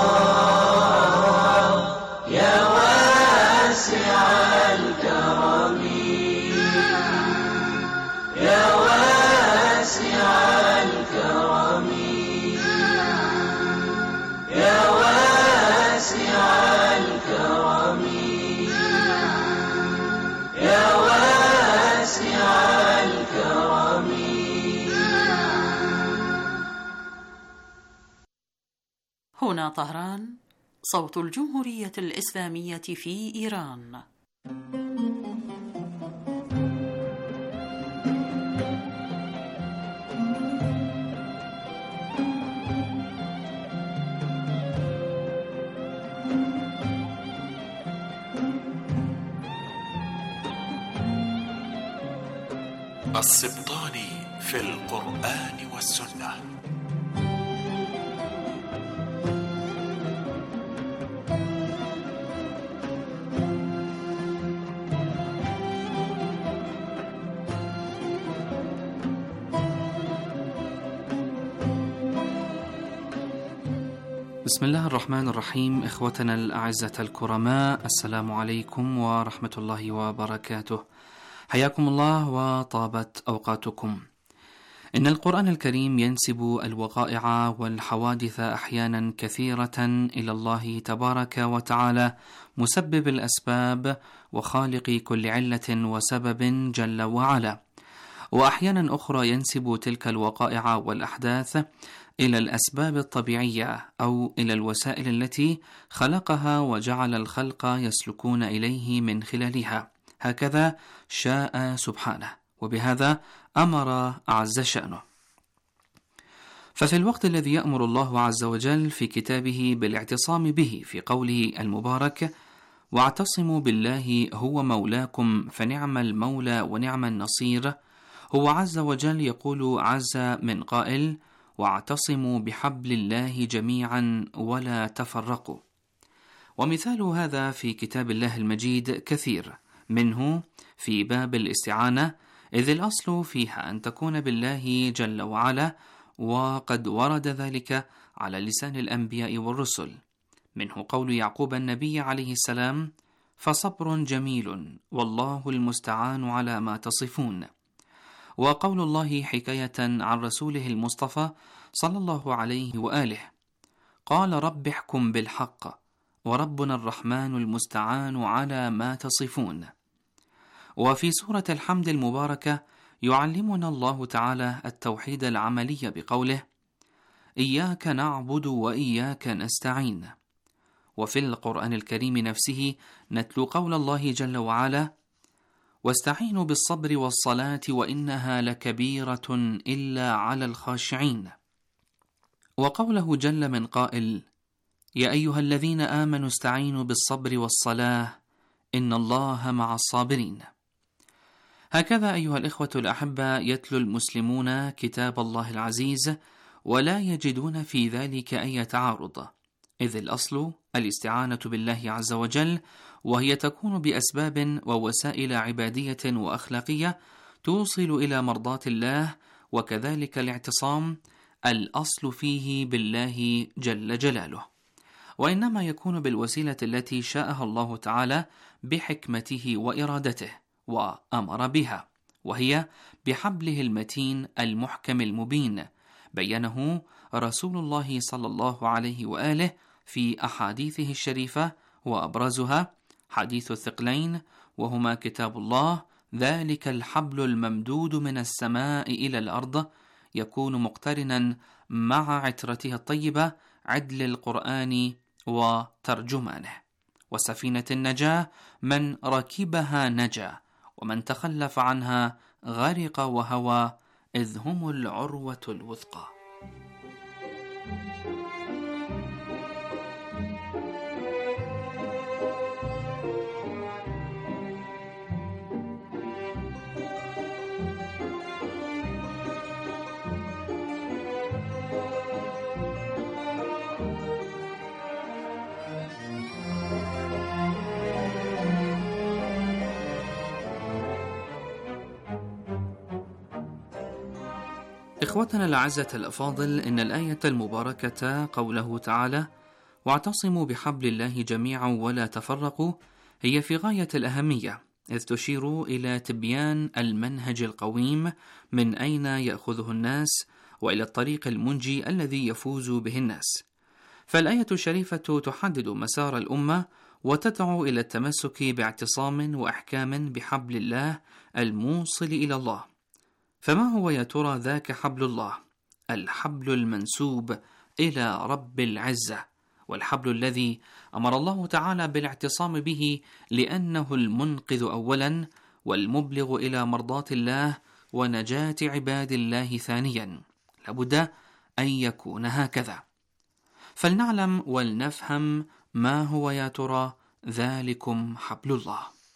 يا واسع الكرم يا واسع الكرم يا واسع الكرم يا واسع الكرم. هنا طهران، صوت الجمهورية الإسلامية في إيران. السبطاني في القرآن والسنة. بسم الله الرحمن الرحيم. إخوتنا الأعزة الكرماء، السلام عليكم ورحمة الله وبركاته. حياكم الله وطابت أوقاتكم. إن القرآن الكريم ينسب الوقائع والحوادث أحيانا كثيرة إلى الله تبارك وتعالى، مسبب الأسباب وخالق كل علة وسبب جل وعلا، وأحيانا أخرى ينسب تلك الوقائع والأحداث إلى الأسباب الطبيعية أو إلى الوسائل التي خلقها وجعل الخلق يسلكون إليه من خلالها، هكذا شاء سبحانه، وبهذا أمر عز شأنه. ففي الوقت الذي يأمر الله عز وجل في كتابه بالاعتصام به في قوله المبارك: واعتصموا بالله هو مولاكم فنعم المولى ونعم النصير، هو عز وجل يقول عز من قائل: واعتصموا بحبل الله جميعا ولا تفرقوا. ومثال هذا في كتاب الله المجيد كثير، منه في باب الاستعانة، إذ الأصل فيها أن تكون بالله جل وعلا، وقد ورد ذلك على لسان الأنبياء والرسل، منه قول يعقوب النبي عليه السلام: فصبر جميل والله المستعان على ما تصفون. وقول الله حكاية عن رسوله المصطفى صلى الله عليه وآله: قال رب احكم بالحق وربنا الرحمن المستعان على ما تصفون. وفي سورة الحمد المباركة يعلمنا الله تعالى التوحيد العملي بقوله: إياك نعبد وإياك نستعين. وفي القرآن الكريم نفسه نتلو قول الله جل وعلا: واستعينوا بالصبر والصلاة وإنها لكبيرة إلا على الخاشعين. وقوله جل من قائل: يا أيها الذين آمنوا استعينوا بالصبر والصلاة إن الله مع الصابرين. هكذا أيها الإخوة الأحبة يتلو المسلمون كتاب الله العزيز ولا يجدون في ذلك أي تعارض، إذ الأصل الاستعانة بالله عز وجل، وهي تكون بأسباب ووسائل عبادية وأخلاقية توصل إلى مرضاة الله، وكذلك الاعتصام الأصل فيه بالله جل جلاله، وإنما يكون بالوسيلة التي شاءها الله تعالى بحكمته وإرادته وأمر بها. وهي بحبله المتين المحكم المبين، بينه رسول الله صلى الله عليه وآله في أحاديثه الشريفة، وأبرزها حديث الثقلين وهما كتاب الله: ذلك الحبل الممدود من السماء إلى الأرض، يكون مقترنا مع عترته الطيبة عدل القرآن وترجمانه. وسفينة النجاة من ركبها نجا، ومن تخلف عنها غرق وهوى، إذ هم العروة الوثقى. إخوتنا الأعزة الأفاضل، إن الآية المباركة قوله تعالى: واعتصموا بحبل الله جميعا ولا تفرقوا، هي في غاية الأهمية، إذ تشير إلى تبيان المنهج القويم من أين يأخذه الناس، وإلى الطريق المنجي الذي يفوز به الناس. فالآية الشريفة تحدد مسار الأمة وتدعو إلى التمسك باعتصام وأحكام بحبل الله الموصل إلى الله. فما هو يا ترى ذاك حبل الله؟ الحبل المنسوب إلى رب العزة، والحبل الذي أمر الله تعالى بالاعتصام به لأنه المنقذ أولا، والمبلغ إلى مرضاة الله ونجاة عباد الله ثانيا. لابد أن يكون هكذا. فلنعلم ولنفهم ما هو يا ترى ذلكم حبل الله.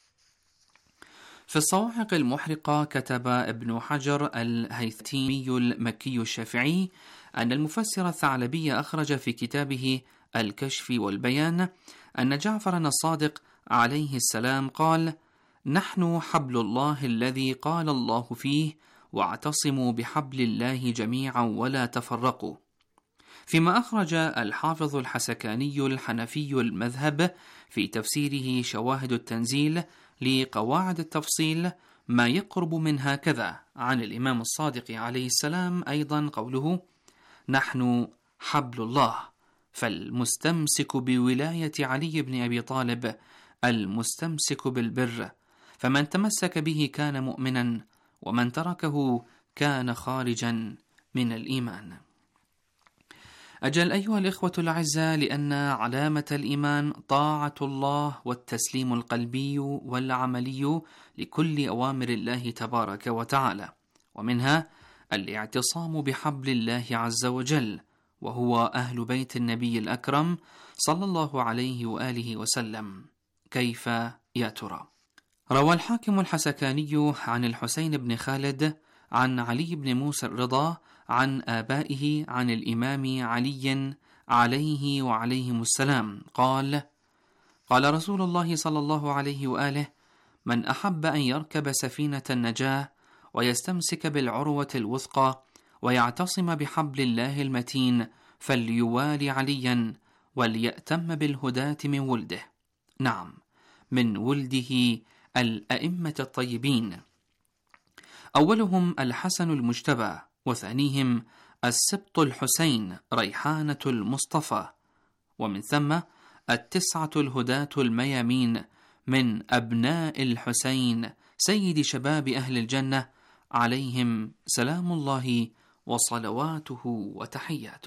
في الصواعق المحرقة كتب ابن حجر الهيثمي المكي الشافعي أن المفسر الثعلبي أخرج في كتابه الكشف والبيان أن جعفر الصادق عليه السلام قال: نحن حبل الله الذي قال الله فيه: واعتصموا بحبل الله جميعا ولا تفرقوا. فيما أخرج الحافظ الحسكاني الحنفي المذهب في تفسيره شواهد التنزيل لقواعد التفصيل ما يقرب من هكذا عن الإمام الصادق عليه السلام أيضا قوله: نحن حبل الله، فالمستمسك بولاية علي بن أبي طالب المستمسك بالبر، فمن تمسك به كان مؤمنا، ومن تركه كان خارجا من الإيمان. أجل أيها الإخوة الأعزاء، لأن علامة الإيمان طاعة الله والتسليم القلبي والعملي لكل أوامر الله تبارك وتعالى، ومنها الاعتصام بحبل الله عز وجل، وهو أهل بيت النبي الأكرم صلى الله عليه وآله وسلم. كيف يا ترى؟ روى الحاكم الحسكاني عن الحسين بن خالد عن علي بن موسى الرضا عن آبائه عن الإمام علي عليه وعليهم السلام قال: قال رسول الله صلى الله عليه وآله: من أحب أن يركب سفينة النجاة ويستمسك بالعروة الوثقى ويعتصم بحبل الله المتين فليوالي عليا وليأتم بالهداة من ولده. نعم، من ولده الأئمة الطيبين، أولهم الحسن المجتبى، وثانيهم السبط الحسين ريحانة المصطفى، ومن ثم التسعة الهداة الميامين من أبناء الحسين سيد شباب أهل الجنة، عليهم سلام الله وصلواته وتحياته.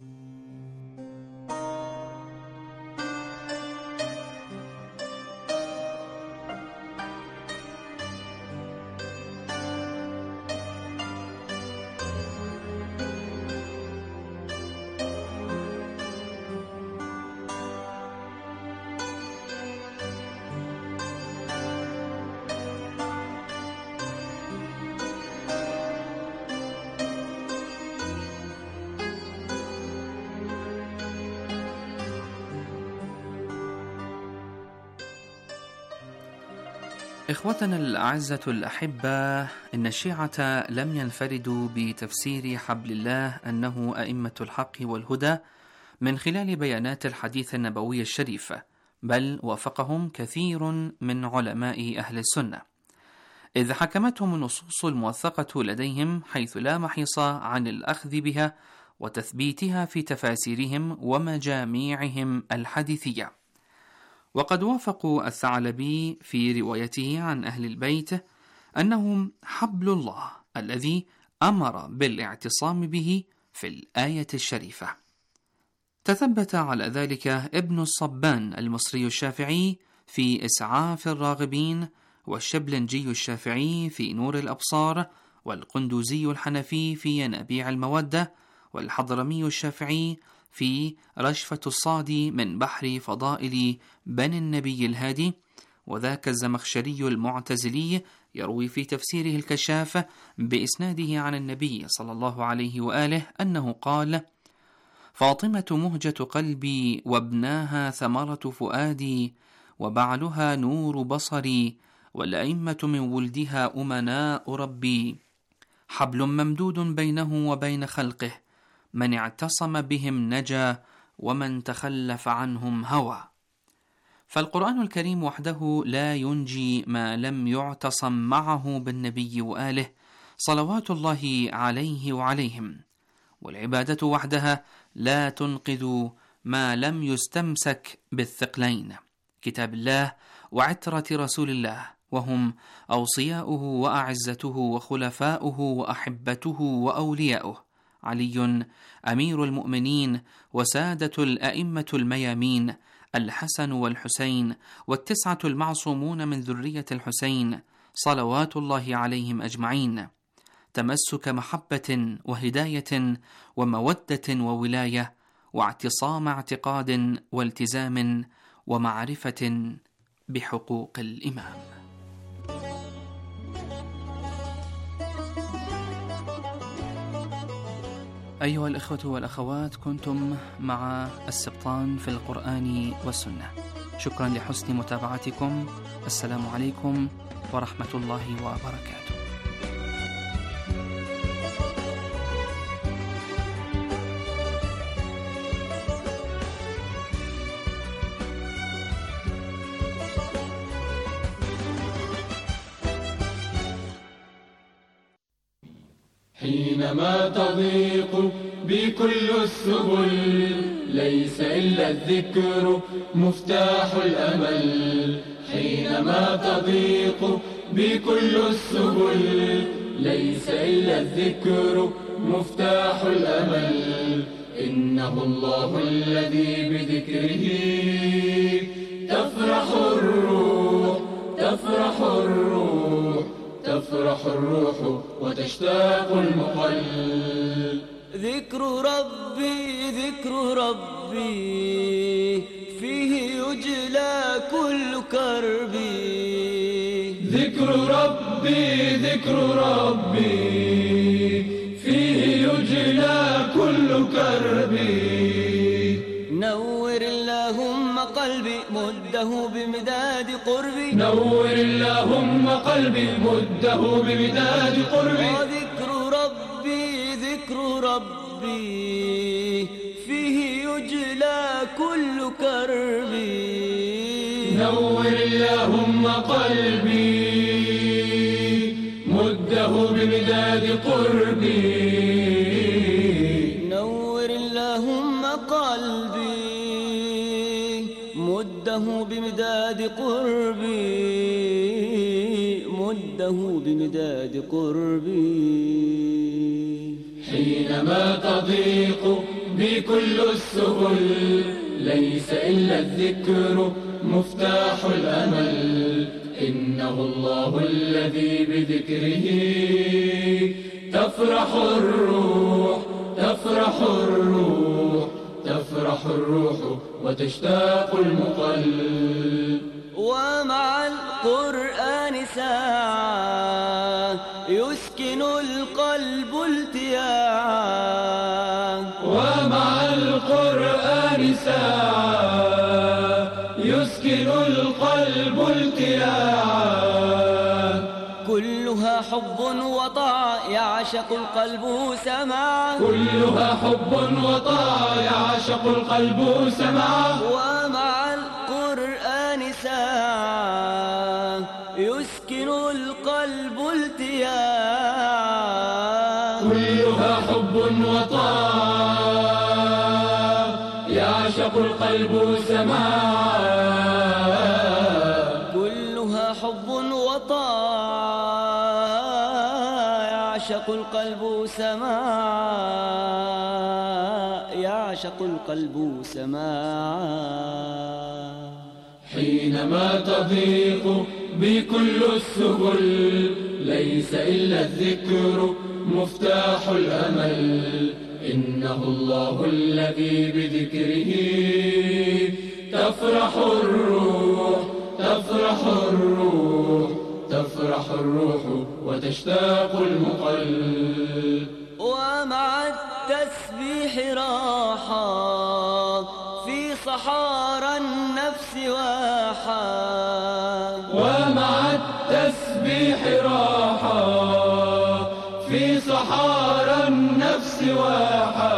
إخوتنا الأعزة الأحبة، إن الشيعة لم ينفردوا بتفسير حبل الله أنه أئمة الحق والهدى من خلال بيانات الحديث النبوي الشريف، بل وافقهم كثير من علماء أهل السنة. إذ حكمتهم النصوص الموثقة لديهم حيث لا محيص عن الأخذ بها وتثبيتها في تفاسيرهم ومجاميعهم الحديثية. وقد وافقوا الثعلبي في روايته عن أهل البيت أنهم حبل الله الذي أمر بالاعتصام به في الآية الشريفة. تثبت على ذلك ابن الصبان المصري الشافعي في إسعاف الراغبين، والشبلنجي الشافعي في نور الأبصار، والقندوزي الحنفي في ينابيع المودة، والحضرمي الشافعي في رشفة الصادي من بحر فضائل بني النبي الهادي، وذاك الزمخشري المعتزلي يروي في تفسيره الكشاف بإسناده عن النبي صلى الله عليه وآله أنه قال: فاطمة مهجة قلبي، وابناها ثمرة فؤادي، وبعلها نور بصري، والأئمة من ولدها أمناء ربي، حبل ممدود بينه وبين خلقه، من اعتصم بهم نجا، ومن تخلف عنهم هوى. فالقرآن الكريم وحده لا ينجي ما لم يعتصم معه بالنبي وآله صلوات الله عليه وعليهم، والعبادة وحدها لا تنقذ ما لم يستمسك بالثقلين، كتاب الله وعترة رسول الله، وهم أوصياؤه وأعزته وخلفاؤه وأحبته وأولياؤه، علي أمير المؤمنين وسادة الأئمة الميامين، الحسن والحسين والتسعة المعصومون من ذرية الحسين صلوات الله عليهم أجمعين، تمسك محبة وهداية ومودة وولاية، واعتصام اعتقاد والتزام ومعرفة بحقوق الإمام. أيها الإخوة والأخوات، كنتم مع السبطان في القرآن والسنة. شكرا لحسن متابعتكم. السلام عليكم ورحمة الله وبركاته. حينما تضيق بكل السبل ليس إلا الذكر مفتاح الأمل. حينما تضيق بكل السبل ليس إلا الذكر مفتاح الأمل. إنه الله الذي بذكره تفرح الروح تفرح الروح تفرح الروح وتشتاق المقل. ذكر ربي ذكر ربي فيه يجلى كل كربي. ذكر ربي ذكر ربي فيه يجلى كل كربي. نور اللهم قلبي مده بمداد قربي. نور اللهم قلبي مده بمداد قربي. وذكر ربي ذكر ربي فيه يجلى كل كربي. نور اللهم قلبي مده بمداد قربي. نور اللهم قلبي مده بمداد قربي. مده بمداد قربي. حينما تضيق بكل السبل ليس إلا الذكر مفتاح الأمل. إنه الله الذي بذكره تفرح الروح تفرح الروح تفرح الروح وتشتاق المقل. ومع القرآن ساعة يسكن القلب التياعا. ومع القرآن ساعة يسكن القلب التياعا. كلها حب وطاعة يعشق القلب سماعا. كلها حب وطاعة يعشق القلب سماعا. ومع القرآن ساعة يسكن القلب كلها حب وطاعة يعشق القلب سماعا كلها حب وطاعة يعشق القلب سماعا يعشق القلب سماعا حينما تضيق بكل السبل ليس إلا الذكر مفتاح الأمل إنه الله الذي بذكره تفرح الروح تفرح الروح تفرح الروح وتشتاق المقلب ومع التسبيح راحة في صحارى النفس واحة ومع التسبيح راحة في صحارى النفس واحة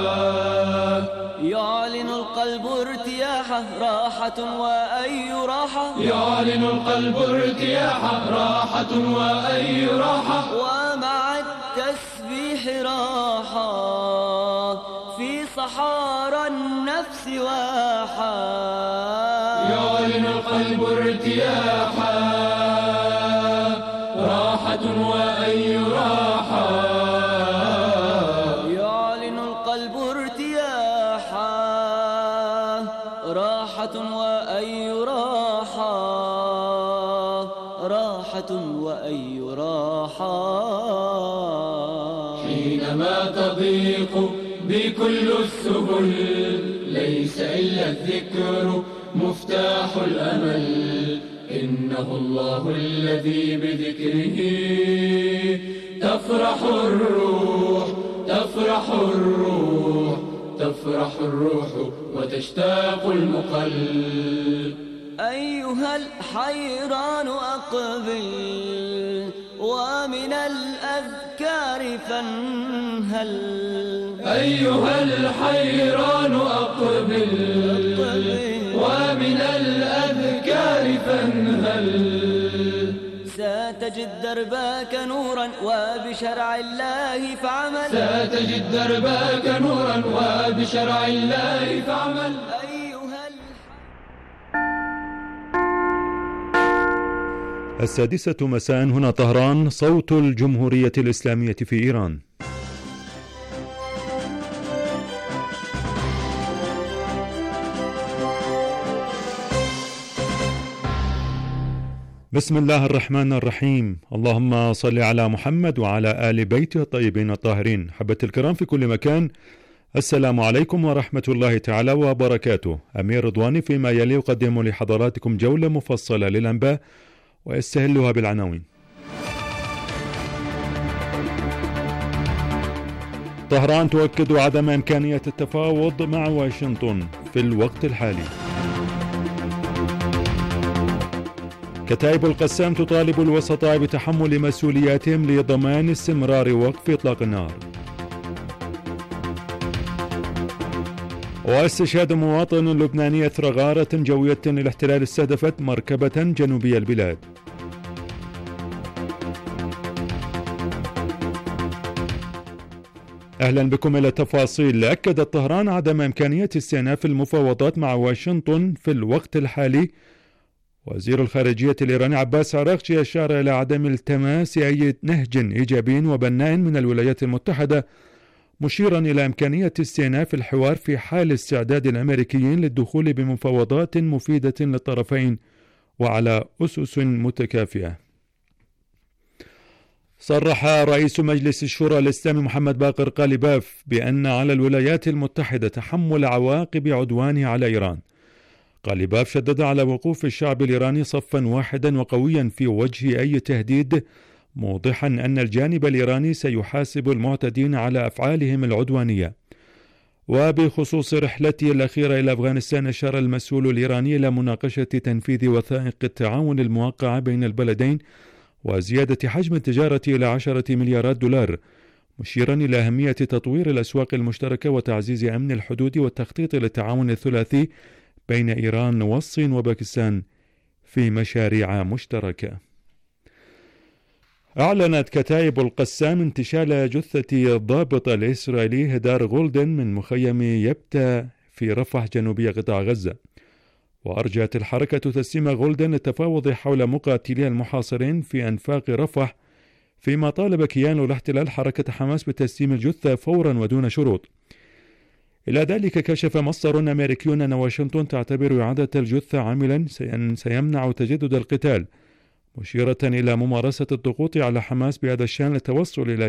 يعلن القلب ارتياحه راحة وأي راحة يعلن القلب ارتياحه راحة وأي راحة ومع التسبيح راحة في صحارى النفس واحة يعلن القلب ارتياحا راحة وأي راحة يعلن القلب ارتياحا راحة وأي راحة راحة وأي راحة حينما تضيق بكل السبل ليس إلا الذكر مفتاح الأمل إنه الله الذي بذكره تفرح الروح تفرح الروح تفرح الروح وتشتاق المقلب أيها الحيران أقبل ومن الأذكار فانهل أيها الحيران أقبل ومن الأذكار فانهل ستجد دربك نورا وبشرع الله فعمل ستجد دربك نورا وبشرع الله فعمل السادسة مساء هنا طهران، صوت الجمهورية الإسلامية في إيران. بسم الله الرحمن الرحيم. اللهم صل على محمد وعلى آل بيته الطيبين الطاهرين. حبة الكرام في كل مكان، السلام عليكم ورحمة الله تعالى وبركاته. أمير رضواني فيما يلي يقدم لحضراتكم جولة مفصلة للأنباء ويستهلها بالعناوين. طهران تؤكد عدم إمكانية التفاوض مع واشنطن في الوقت الحالي. كتائب القسام تطالب الوسطاء بتحمل مسؤولياتهم لضمان استمرار وقف إطلاق النار. واستشهاد مواطن لبناني أثر غارة جوية للاحتلال استهدفت مركبة جنوبي البلاد. أهلا بكم إلى التفاصيل. أكدت طهران عدم إمكانية استئناف المفاوضات مع واشنطن في الوقت الحالي. وزير الخارجية الإيراني عباس عراقچي أشار إلى عدم التماس أي نهج إيجابي وبناء من الولايات المتحدة، مشيرا إلى إمكانية استئناف الحوار في حال استعداد الأمريكيين للدخول بمفاوضات مفيدة للطرفين وعلى أسس متكافئة. صرح رئيس مجلس الشورى الإسلامي محمد باقر قالباف بأن على الولايات المتحدة تحمل عواقب عدوانه على إيران. قالباف شدد على وقوف الشعب الإيراني صفا واحدا وقويا في وجه أي تهديد، موضحا أن الجانب الإيراني سيحاسب المعتدين على أفعالهم العدوانية. وبخصوص رحلته الأخيرة إلى أفغانستان، أشار المسؤول الإيراني إلى مناقشة تنفيذ وثائق التعاون الموقعة بين البلدين وزيادة حجم التجارة إلى عشرة مليارات دولار، مشيرا إلى أهمية تطوير الأسواق المشتركة وتعزيز أمن الحدود والتخطيط للتعاون الثلاثي بين إيران والصين وباكستان في مشاريع مشتركة. أعلنت كتائب القسام انتشال جثة الضابط الإسرائيلي هدار غولدن من مخيم يبتا في رفح جنوبية قطاع غزة. وأرجعت الحركة تسليم غولدن للتفاوض حول مقاتليها المحاصرين في أنفاق رفح، فيما طالب كيان الاحتلال حركة حماس بتسليم الجثة فورا ودون شروط. إلى ذلك كشف مصدر أمريكي أن واشنطن تعتبر إعادة الجثة عاملا سيمنع تجدد القتال، مشيرة إلى ممارسة الضغوط على حماس بهذا الشأن للتوصل إلى